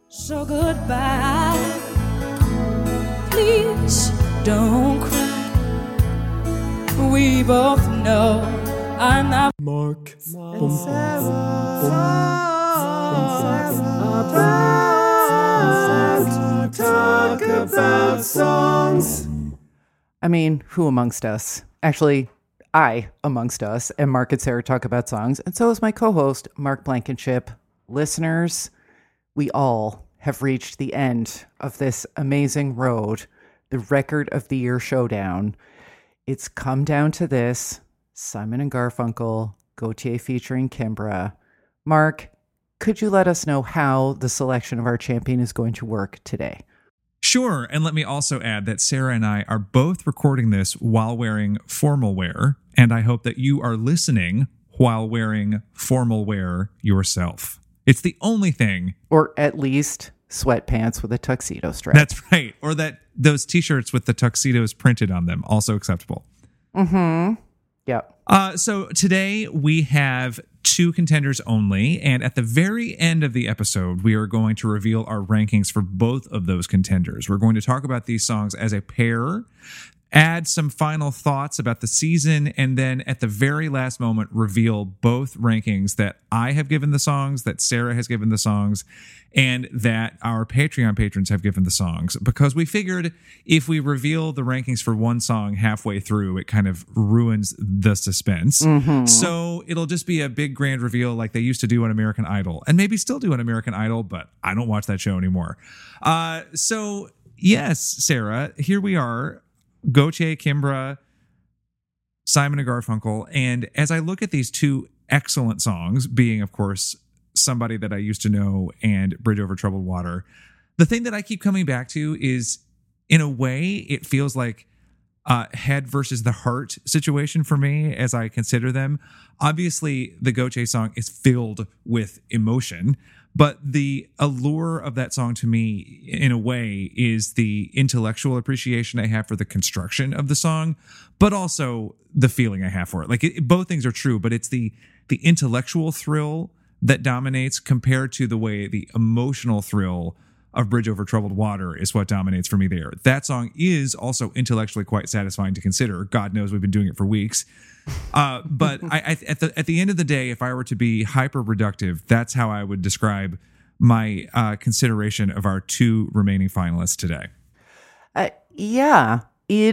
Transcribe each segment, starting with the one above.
So goodbye, please don't cry. We both know I'm not Mark and talk about songs. I mean, who amongst us? Actually, I amongst us and Mark and Sarah talk about songs, and so is my co-host, Mark Blankenship. Listeners, we all have reached the end of this amazing road, the Record of the Year showdown. It's come down to this: Simon and Garfunkel, Gautier featuring Kimbra. Mark, could you let us know how the selection of our champion is going to work today? Sure, and let me also add that Sarah and I are both recording this while wearing formal wear, and I hope that you are listening while wearing formal wear yourself. It's the only thing. Or at least sweatpants with a tuxedo strap. That's right. Or that those t-shirts with the tuxedos printed on them, also acceptable. Mm-hmm. Yep. So today we have 2 contenders only, and at the very end of the episode, we are going to reveal our rankings for both of those contenders. We're going to talk about these songs as a pair, add some final thoughts about the season, and then at the very last moment, reveal both rankings that I have given the songs, that Sarah has given the songs, and that our Patreon patrons have given the songs, because we figured if we reveal the rankings for one song halfway through, it kind of ruins the suspense. Mm-hmm. So it'll just be a big grand reveal like they used to do on American Idol, and maybe still do on American Idol, but I don't watch that show anymore. So yes, Sarah, here we are. Gautier, Kimbra, Simon and Garfunkel. And as I look at these 2 excellent songs, being, of course, Somebody That I Used to Know and Bridge Over Troubled Water, the thing that I keep coming back to is, in a way, it feels like head versus the heart situation for me as I consider them. Obviously, the Gautier song is filled with emotion, but the allure of that song to me, in a way, is the intellectual appreciation I have for the construction of the song, but also the feeling I have for it. Like, both things are true, but it's the intellectual thrill that dominates compared to the way the emotional thrill of Bridge Over Troubled Water is what dominates for me there. That song is also intellectually quite satisfying to consider. God knows we've been doing it for weeks. But at the end of the day, if I were to be hyper reductive, that's how I would describe my consideration of our 2 remaining finalists today. Yeah, id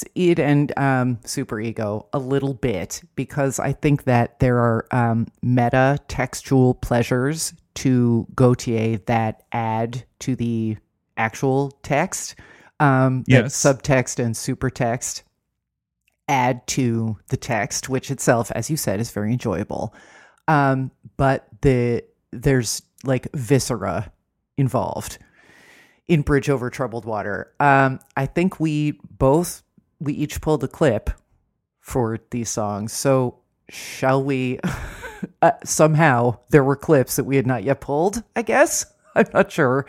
and Super Ego a little bit, because I think that there are meta textual pleasures to Gautier that add to the actual text. Yes. That subtext and supertext add to the text, which itself, as you said, is very enjoyable. But there's like viscera involved in Bridge Over Troubled Water. I think we each pulled a clip for these songs. So shall we? Somehow there were clips that we had not yet pulled, I guess. I'm not sure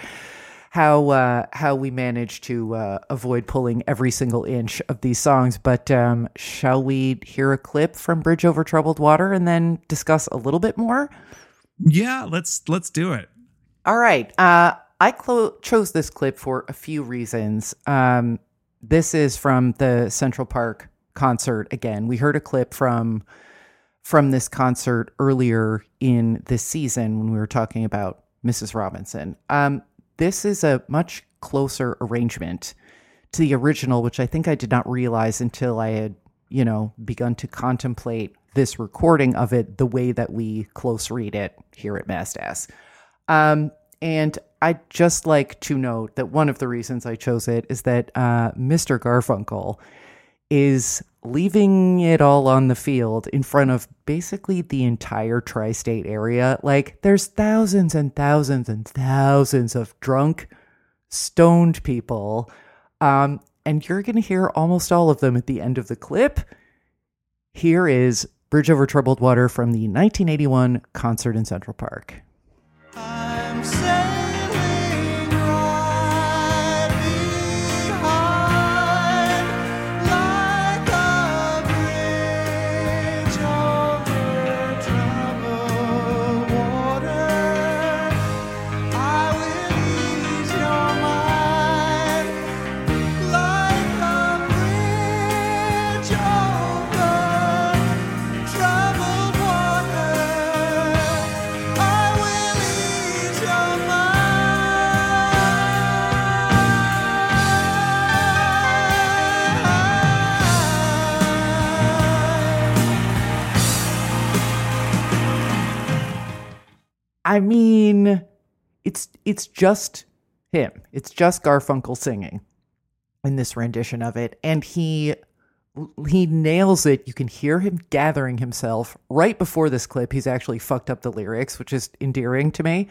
how we managed to avoid pulling every single inch of these songs, but shall we hear a clip from Bridge Over Troubled Water and then discuss a little bit more? Yeah, let's do it. All right. I chose this clip for a few reasons. This is from the Central Park concert. Again, we heard a clip from this concert earlier in this season when we were talking about Mrs. Robinson. This is a much closer arrangement to the original, which I think I did not realize until I had, begun to contemplate this recording of it the way that we close read it here at Mastass. And I'd just like to note that one of the reasons I chose it is that Mr. Garfunkel is leaving it all on the field in front of basically the entire tri-state area. Like, there's thousands and thousands and thousands of drunk, stoned people. And you're going to hear almost all of them at the end of the clip. Here is Bridge Over Troubled Water from the 1981 concert in Central Park. I'm sailing right behind like a bridge over troubled water. I will I mean, it's just him. It's just Garfunkel singing in this rendition of it, and he nails it. You can hear him gathering himself right before this clip. He's actually fucked up the lyrics, which is endearing to me.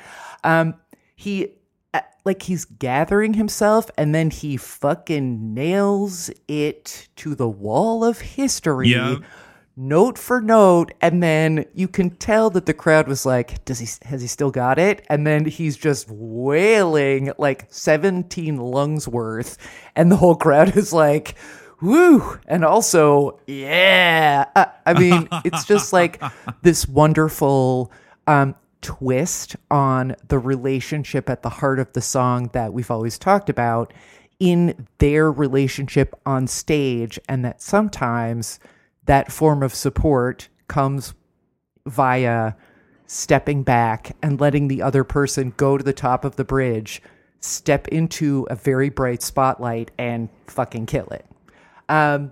He's gathering himself, and then he fucking nails it to the wall of history. Yep. Note for note, and then you can tell that the crowd was like, has he still got it? And then he's just wailing like 17 lungs worth, and the whole crowd is like, woo, and also, yeah. I mean, it's just like this wonderful twist on the relationship at the heart of the song that we've always talked about in their relationship on stage, and that sometimes that form of support comes via stepping back and letting the other person go to the top of the bridge, step into a very bright spotlight, and fucking kill it. And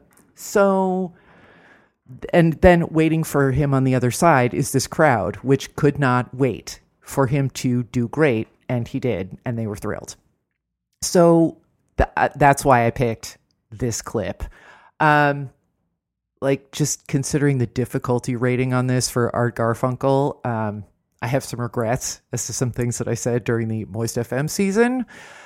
then waiting for him on the other side is this crowd, which could not wait for him to do great, and he did, and they were thrilled. So that's why I picked this clip. Just considering the difficulty rating on this for Art Garfunkel, I have some regrets as to some things that I said during the Moist FM season.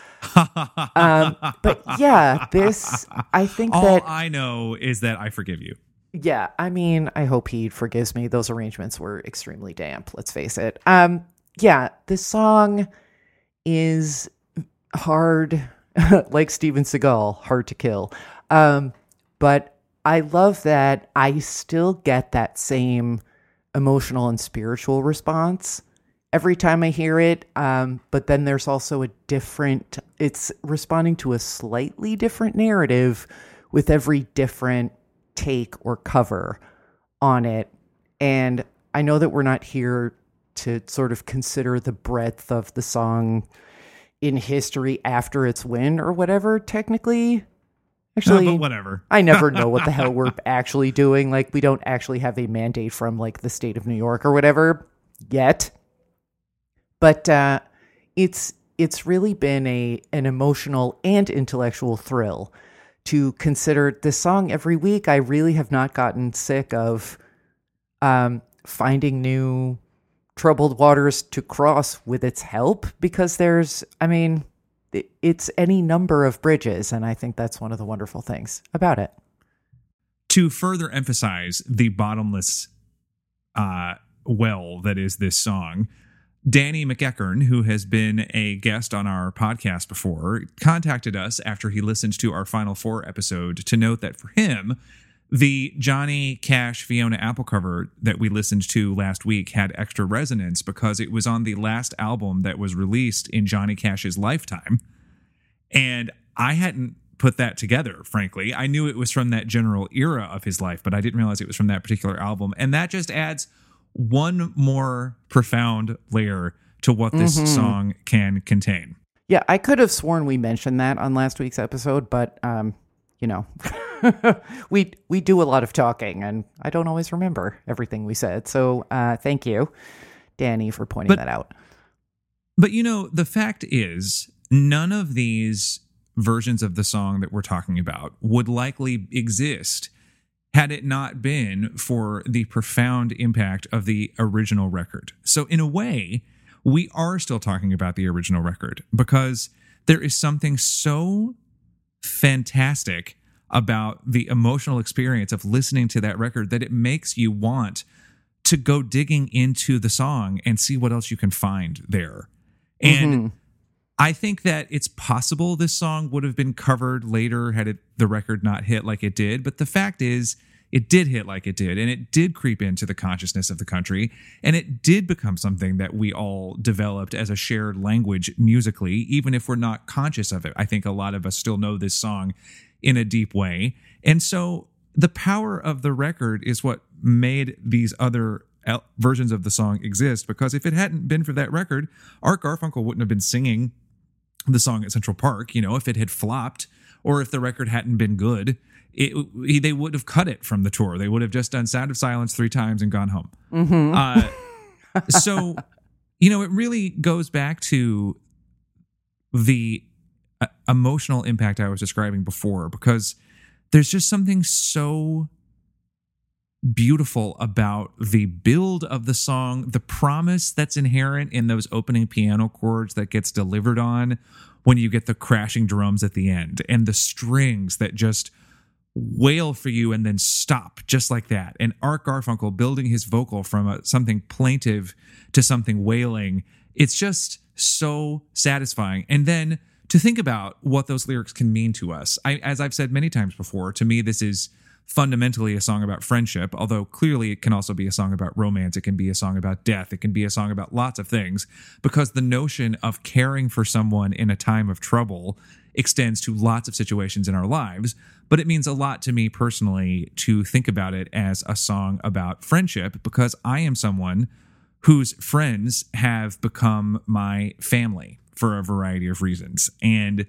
But yeah, I think all I know is that I forgive you. Yeah, I mean, I hope he forgives me. Those arrangements were extremely damp, let's face it. Yeah, this song is hard, like Steven Seagal, hard to kill. But I love that I still get that same emotional and spiritual response every time I hear it. But then there's also it's responding to a slightly different narrative with every different take or cover on it. And I know that we're not here to sort of consider the breadth of the song in history after its win or whatever, technically. Actually, but whatever. I never know what the hell we're actually doing. Like, we don't actually have a mandate from like the state of New York or whatever yet. But it's really been an emotional and intellectual thrill to consider this song every week. I really have not gotten sick of finding new troubled waters to cross with its help, because it's any number of bridges, and I think that's one of the wonderful things about it. To further emphasize the bottomless well that is this song, Danny McEachern, who has been a guest on our podcast before, contacted us after he listened to our Final Four episode to note that for him, the Johnny Cash Fiona Apple cover that we listened to last week had extra resonance because it was on the last album that was released in Johnny Cash's lifetime. And I hadn't put that together, frankly. I knew it was from that general era of his life, but I didn't realize it was from that particular album. And that just adds one more profound layer to what this song can contain. Yeah, I could have sworn we mentioned that on last week's episode, but we do a lot of talking, and I don't always remember everything we said. So thank you, Danny, for pointing that out. But the fact is, none of these versions of the song that we're talking about would likely exist had it not been for the profound impact of the original record. So in a way, we are still talking about the original record because there is something so fantastic about the emotional experience of listening to that record that it makes you want to go digging into the song and see what else you can find there. And I think that it's possible this song would have been covered later had the record not hit like it did. But the fact is, it did hit like it did, and it did creep into the consciousness of the country, and it did become something that we all developed as a shared language musically, even if we're not conscious of it. I think a lot of us still know this song in a deep way. And so the power of the record is what made these other versions of the song exist, because if it hadn't been for that record, Art Garfunkel wouldn't have been singing the song at Central Park. If it had flopped or if the record hadn't been good, they would have cut it from the tour. They would have just done Sound of Silence 3 times and gone home. So it really goes back to the emotional impact I was describing before, because there's just something so beautiful about the build of the song, the promise that's inherent in those opening piano chords that gets delivered on when you get the crashing drums at the end, and the strings that just wail for you and then stop just like that. And Art Garfunkel building his vocal from something plaintive to something wailing. It's just so satisfying. And then to think about what those lyrics can mean to us. As I've said many times before, to me, this is fundamentally a song about friendship, although clearly it can also be a song about romance. It can be a song about death. It can be a song about lots of things, because the notion of caring for someone in a time of trouble extends to lots of situations in our lives. But it means a lot to me personally to think about it as a song about friendship, because I am someone whose friends have become my family for a variety of reasons. And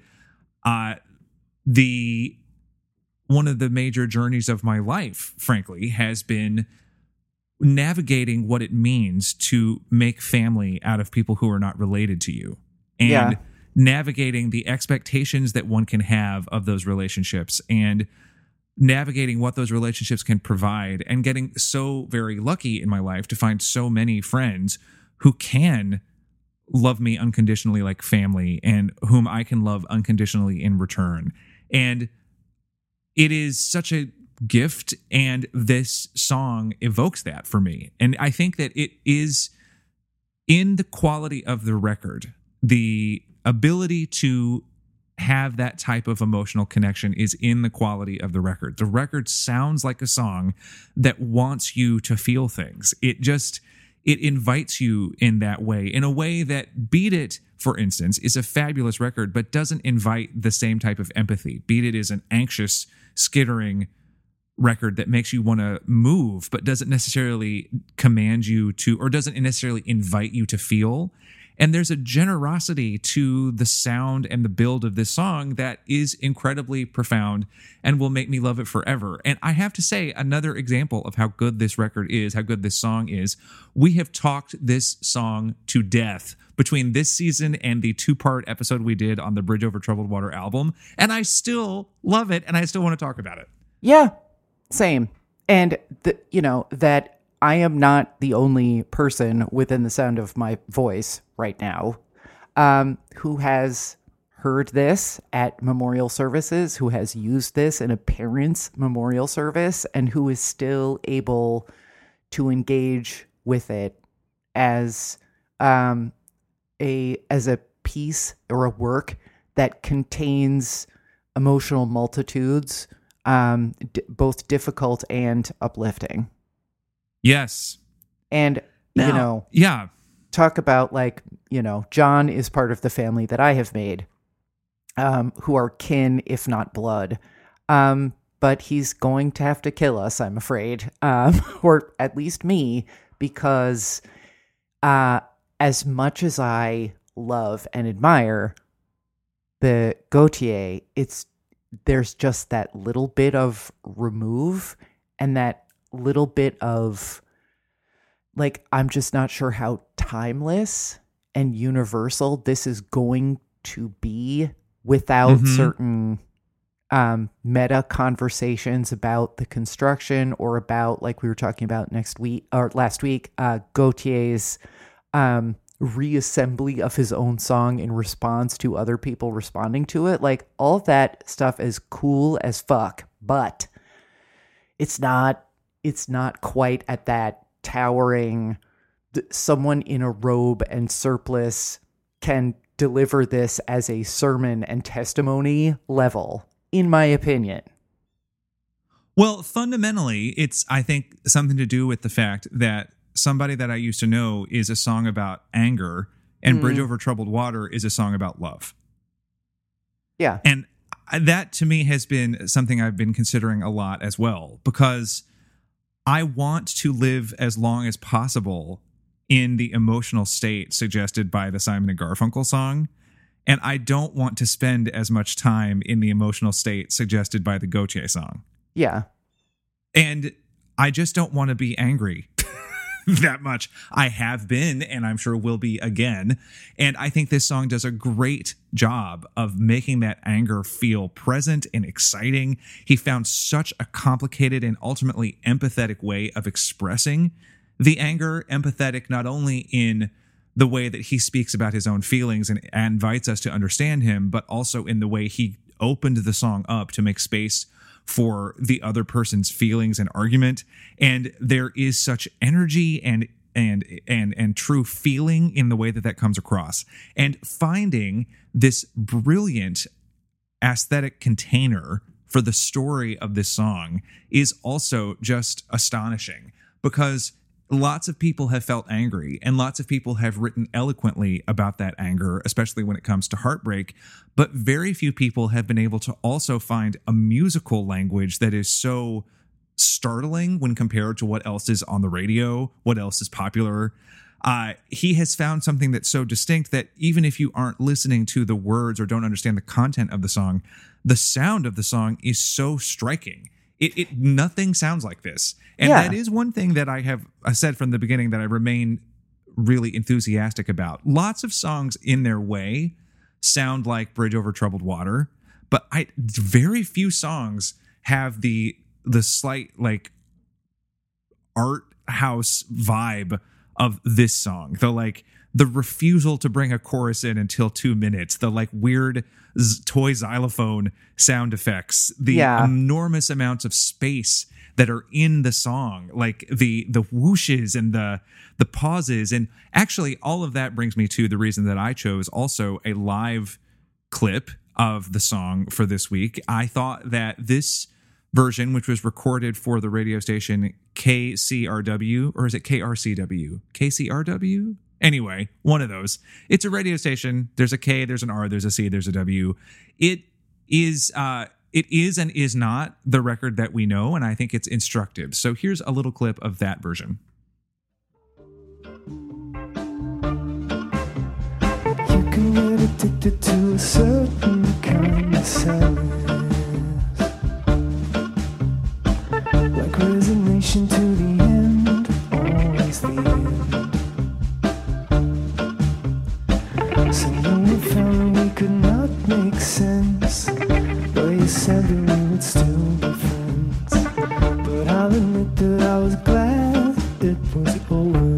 one of the major journeys of my life, frankly, has been navigating what it means to make family out of people who are not related to you. And navigating the expectations that one can have of those relationships, and navigating what those relationships can provide, and getting so very lucky in my life to find so many friends who can love me unconditionally like family, and whom I can love unconditionally in return. And it is such a gift, and this song evokes that for me. And I think that it is in the quality of the record. The ability to have that type of emotional connection is in the quality of the record. The record sounds like a song that wants you to feel things. It invites you in that way, in a way that Beat It, for instance, is a fabulous record, but doesn't invite the same type of empathy. Beat It is an anxious, skittering record that makes you want to move, but doesn't necessarily command you to, or doesn't necessarily invite you to feel. And there's a generosity to the sound and the build of this song that is incredibly profound and will make me love it forever. And I have to say, another example of how good this record is, how good this song is, we have talked this song to death between this season and the 2-part episode we did on the Bridge Over Troubled Water album. And I still love it, and I still want to talk about it. Yeah, same. And, that I am not the only person within the sound of my voice right now who has heard this at memorial services, who has used this in a parent's memorial service, and who is still able to engage with it as a piece or a work that contains emotional multitudes, both difficult and uplifting. Yes. And, yeah. Talk about John is part of the family that I have made, who are kin, if not blood. But he's going to have to kill us, I'm afraid, or at least me, because as much as I love and admire the Gotye, there's just that little bit of remove and that little bit of I'm just not sure how timeless and universal this is going to be without certain meta conversations about the construction, or about, like we were talking about last week, Gautier's reassembly of his own song in response to other people responding to it. All that stuff is cool as fuck, but it's not quite at that towering, someone in a robe and surplice can deliver this as a sermon and testimony level, in my opinion. Well, fundamentally, it's, I think, something to do with the fact that Somebody That I Used to Know is a song about anger, and Bridge Over Troubled Water is a song about love. Yeah. And that, to me, has been something I've been considering a lot as well, because I want to live as long as possible in the emotional state suggested by the Simon & Garfunkel song, and I don't want to spend as much time in the emotional state suggested by the Gotye song. Yeah. And I just don't want to be angry. that much. I have been, and I'm sure will be again. And I think this song does a great job of making that anger feel present and exciting. He found such a complicated and ultimately empathetic way of expressing the anger. Empathetic not only in the way that he speaks about his own feelings and invites us to understand him, but also in the way he opened the song up to make space for the other person's feelings and argument. And there is such energy and true feeling in the way that comes across. And finding this brilliant aesthetic container for the story of this song is also just astonishing, because lots of people have felt angry and lots of people have written eloquently about that anger, especially when it comes to heartbreak. But very few people have been able to also find a musical language that is so startling when compared to what else is on the radio, what else is popular. He has found something that's so distinct that even if you aren't listening to the words or don't understand the content of the song, the sound of the song is so striking. It nothing sounds like this. And that is one thing that I said from the beginning that I remain really enthusiastic about. Lots of songs in their way sound like Bridge Over Troubled Water, but very few songs have the slight like art house vibe of this song. The refusal to bring a chorus in until 2 minutes, the like weird toy xylophone sound effects, the enormous amounts of space that are in the song, like the whooshes and the pauses. And actually all of that brings me to the reason that I chose also a live clip of the song for this week. I thought that this version, which was recorded for the radio station KCRW, or is it KRCW? KCRW? Anyway, one of those. It's a radio station. There's a K, there's an R, there's a C, there's a W. It is and is not the record that we know, and I think it's instructive. So here's a little clip of that version. You can get addicted to a certain kind of sadness, like resignation to the end, always the end. So you found we could not make sense, though you said that we would still be friends. But I'll admit that I was glad it was over.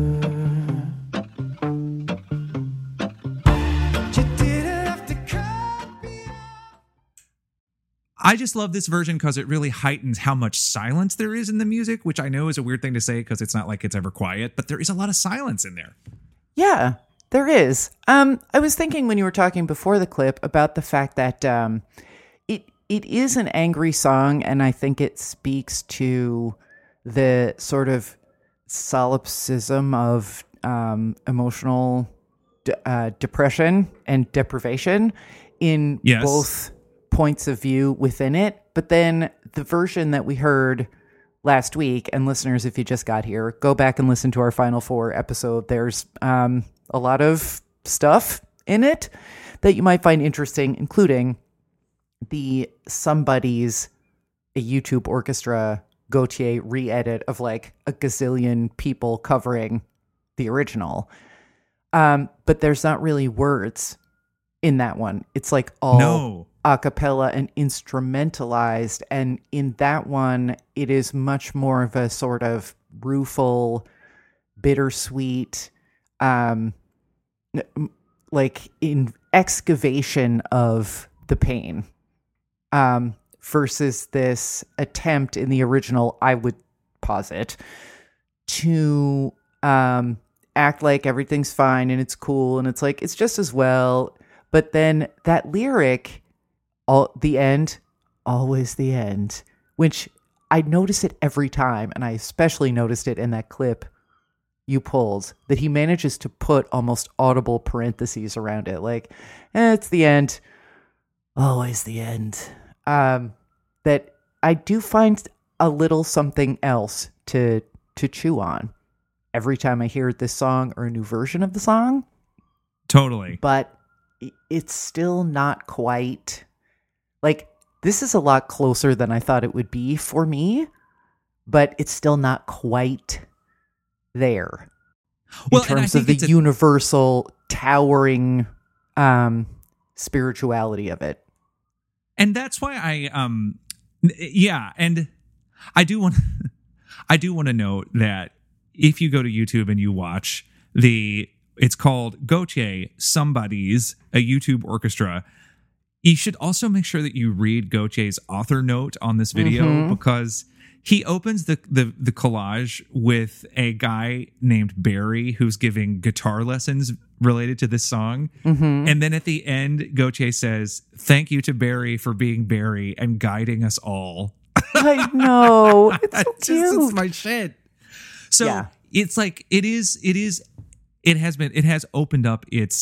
I just love this version because it really heightens how much silence there is in the music, which I know is a weird thing to say because it's not like it's ever quiet, but there is a lot of silence in there. Yeah, there is. I was thinking when you were talking before the clip about the fact that it is an angry song, and I think it speaks to the sort of solipsism of emotional depression and deprivation in both points of view within it. But then the version that we heard last week, and listeners, if you just got here, go back and listen to our Final Four episode. There's a lot of stuff in it that you might find interesting, including the Somebody's a YouTube Orchestra Gautier re-edit of like a gazillion people covering the original. But there's not really words in that one. It's like all a cappella and instrumentalized. And in that one, it is much more of a sort of rueful, bittersweet, like in excavation of the pain, versus this attempt in the original, I would posit, to act like everything's fine and it's cool and it's like it's just as well. But then that lyric, the end, always the end, which I notice it every time, and I especially noticed it in that clip you pulled, that he manages to put almost audible parentheses around it, like, it's the end, always the end. That I do find a little something else to chew on every time I hear this song or a new version of the song. Totally. But it's still not quite, like, this is a lot closer than I thought it would be for me, but it's still not quite there Well, in and I terms of think the it's universal towering spirituality of it. and that's why yeah, and I do want to note that if you go to YouTube and you watch it's called Gautier Somebody's, a YouTube orchestra. You should also make sure that you read Gautier's author note on this video because he opens the collage with a guy named Barry who's giving guitar lessons related to this song. And then at the end, Gautier says, "Thank you to Barry for being Barry and guiding us all." I know. It's so cute. It's my shit. So Yeah. it's like it has opened up its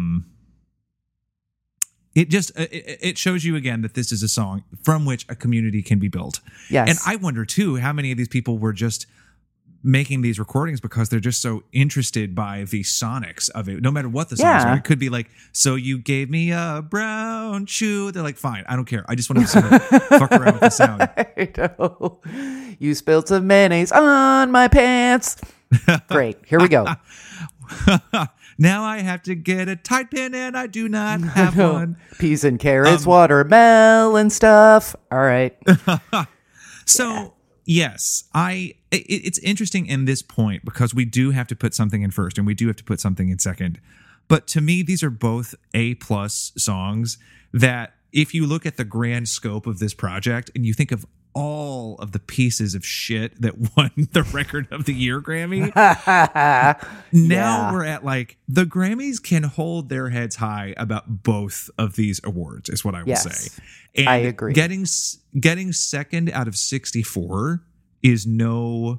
it shows you again that this is a song from which a community can be built. Yes. And I wonder too how many of these people were just making these recordings because they're just so interested by the sonics of it, no matter what the songs are. It could be like, "So you gave me a brown shoe." They're like, "Fine, I don't care. I just want to fuck around with the sound." I know. You spilled some mayonnaise on my pants. Great. Here we go. Now I have to get a tight pin and I do not have one. Peas and carrots, watermelon stuff. All right. So yes, it's interesting in this point because we do have to put something in first and we do have to put something in second. But to me, these are both A+ songs that if you look at the grand scope of this project and you think of all of the pieces of shit that won the Record of the Year Grammy, now we're at like the Grammys can hold their heads high about both of these awards is what I will say. And I agree. Getting second out of 64 is no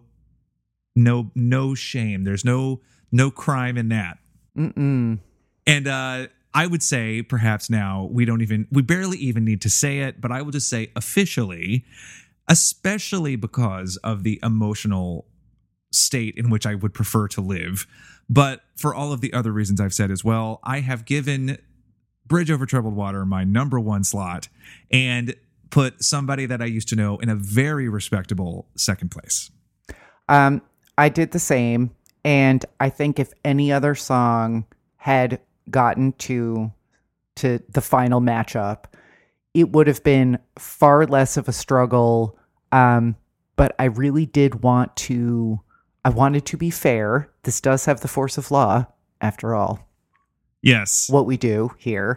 shame. There's no crime in that. And I would say perhaps now we barely even need to say it, but I will just say officially, especially because of the emotional state in which I would prefer to live. But for all of the other reasons I've said as well, I have given Bridge Over Troubled Water my number one slot and put somebody that I used to know in a very respectable second place. I did the same. And I think if any other song had gotten to the final matchup, it would have been far less of a struggle. But I really did I wanted to be fair. This does have the force of law, after all. Yes. What we do here.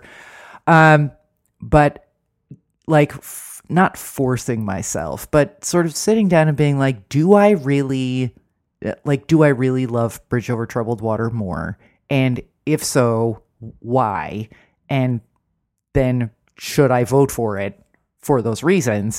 But like, not forcing myself, but sort of sitting down and being like, do I really love Bridge Over Troubled Water more? And if so, why? And then should I vote for it for those reasons?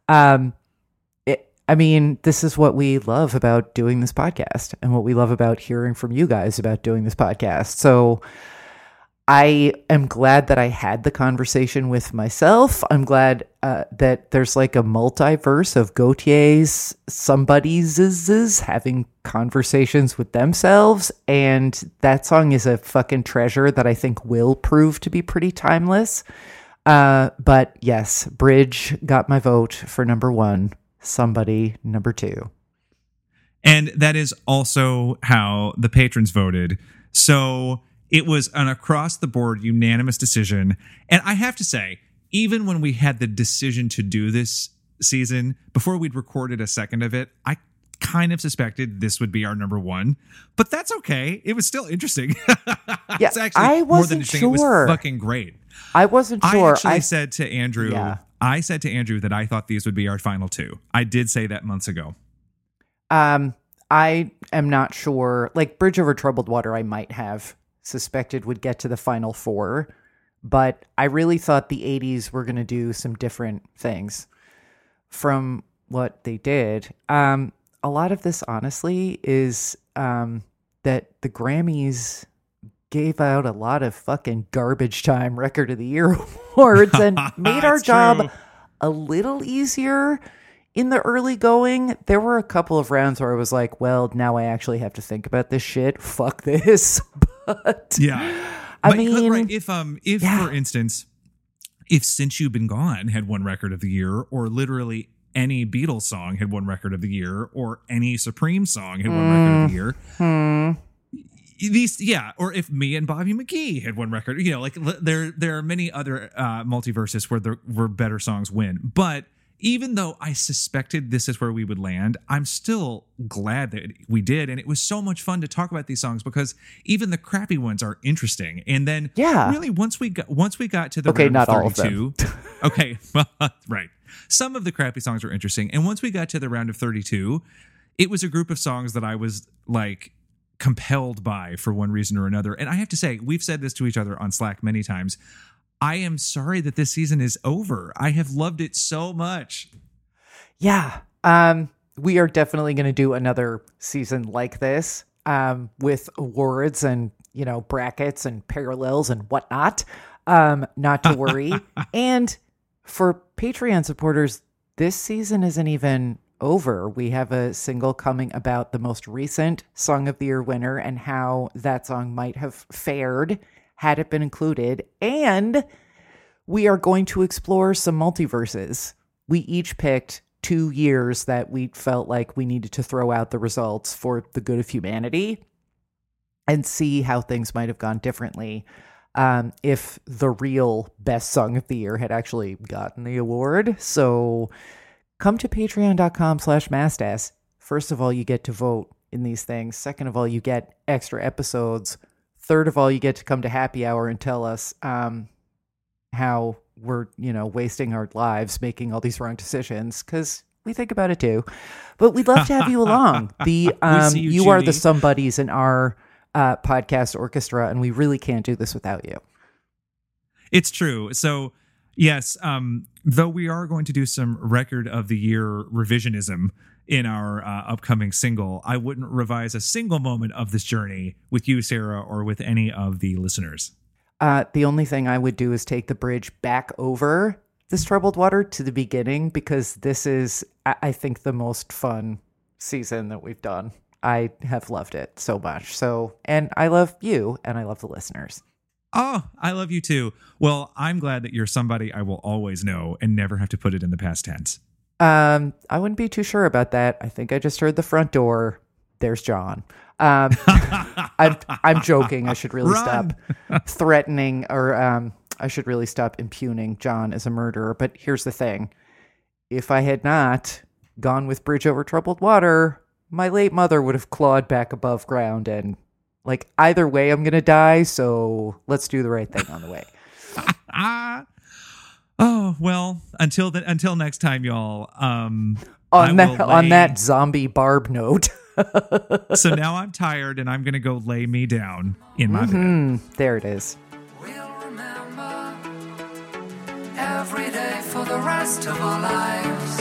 This is what we love about doing this podcast and what we love about hearing from you guys about doing this podcast. So I am glad that I had the conversation with myself. I'm glad that there's like a multiverse of Gautier's somebody's having conversations with themselves. And that song is a fucking treasure that I think will prove to be pretty timeless. But yes, Bridge got my vote for number one, Somebody number two. And that is also how the patrons voted. So it was an across-the-board unanimous decision. And I have to say, even when we had the decision to do this season, before we'd recorded a second of it, I kind of suspected this would be our number one. But that's okay. It was still interesting. Yeah, it's actually I more than wasn't interesting. sure. It was fucking great. I wasn't sure. I said to Andrew that I thought these would be our final two. I did say that months ago. I am not sure. Like Bridge Over Troubled Water, I might have suspected would get to the final four, but I really thought the 80s were going to do some different things from what they did. A lot of this, honestly, is that the Grammys gave out a lot of fucking garbage time Record of the Year awards and made our job true. a little easier in the early going. There were a couple of rounds where I was like, well, now I actually have to think about this shit. Fuck this. But Yeah. I mean, right, if for instance, if Since You've Been Gone had won Record of the Year, or literally any Beatles song had won record of the year, or any Supreme song had won record of the year. Or if Me and Bobby McGee had won record, like there are many other multiverses where better songs win. But even though I suspected this is where we would land, I'm still glad that we did. And it was so much fun to talk about these songs because even the crappy ones are interesting. And then really once we got to the round not of all of 32, okay, right. Some of the crappy songs were interesting. And once we got to the round of 32, it was a group of songs that I was like compelled by for one reason or another. And I have to say, we've said this to each other on Slack many times. I am sorry that this season is over. I have loved it so much. Yeah. We are definitely going to do another season like this, with awards and, brackets and parallels and whatnot. Not to worry. And for Patreon supporters, this season isn't even over. We have a single coming about the most recent Song of the Year winner and how that song might have fared had it been included. And we are going to explore some multiverses. We each picked 2 years that we felt like we needed to throw out the results for the good of humanity and see how things might have gone differently if the real best song of the year had actually gotten the award. So come to patreon.com/mastas. First of all, you get to vote in these things. Second of all, you get extra episodes. Third of all, you get to come to happy hour and tell us how we're, wasting our lives making all these wrong decisions, because we think about it too. But we'd love to have you along. You are the somebodies in our podcast orchestra, and we really can't do this without you. It's true. So, yes, though we are going to do some record of the year revisionism in our upcoming single, I wouldn't revise a single moment of this journey with you, Sarah, or with any of the listeners. The only thing I would do is take the bridge back over this troubled water to the beginning, because this is, I think, the most fun season that we've done. I have loved it so much. So, and I love you, and I love the listeners. Oh, I love you too. Well, I'm glad that you're somebody I will always know and never have to put it in the past tense. I wouldn't be too sure about that. I think I just heard the front door. There's John. I'm joking. I should really stop threatening, or I should really stop impugning John as a murderer. But here's the thing. If I had not gone with Bridge Over Troubled Water, my late mother would have clawed back above ground, and either way I'm going to die. So let's do the right thing on the way. Oh, well, until next time, y'all. On that zombie Barb note. So now I'm tired and I'm going to go lay me down in my bed. There it is. We'll remember every day for the rest of our lives.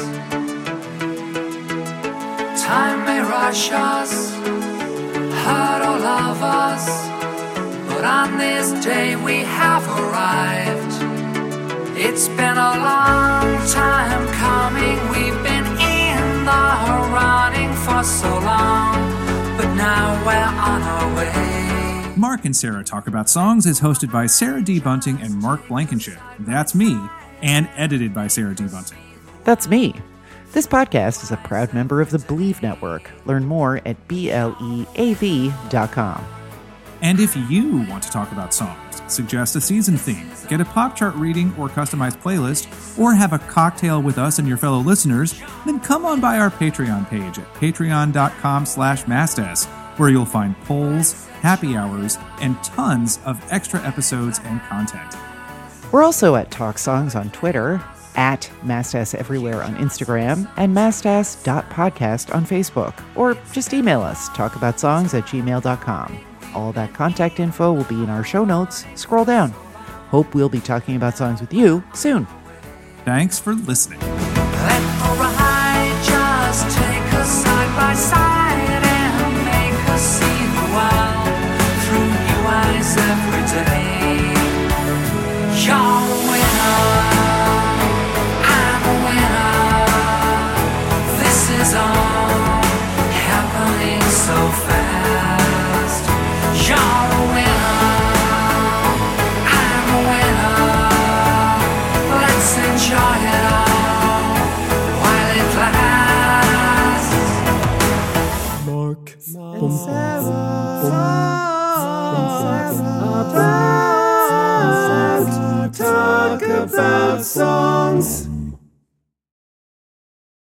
Time may rush us, hurt or love us, but on this day we have arrived. It's been a long time coming, we've been in the running for so long, but now we're on our way. Mark and Sarah Talk About Songs is hosted by Sarah D. Bunting and Mark Blankenship. That's me, and edited by Sarah D. Bunting. That's me. This podcast is a proud member of the Believe Network. Learn more at BLEAV.com. And if you want to talk about songs, suggest a season theme, get a pop chart reading or customized playlist, or have a cocktail with us and your fellow listeners, then come on by our Patreon page at patreon.com/mastas, where you'll find polls, happy hours, and tons of extra episodes and content. We're also at Talk Songs on Twitter, at Mastas Everywhere on Instagram, and mastas.podcast on Facebook. Or just email us, talkaboutsongs@gmail.com. All that contact info will be in our show notes. Scroll down. Hope we'll be talking about songs with you soon. Thanks for listening. Let the ride just take us side by side and make us see the world through new eyes every day. You're a winner, I'm a winner. This is all happening so fast. You're a winner, I'm a winner. Let's enjoy it all while it Talk about songs.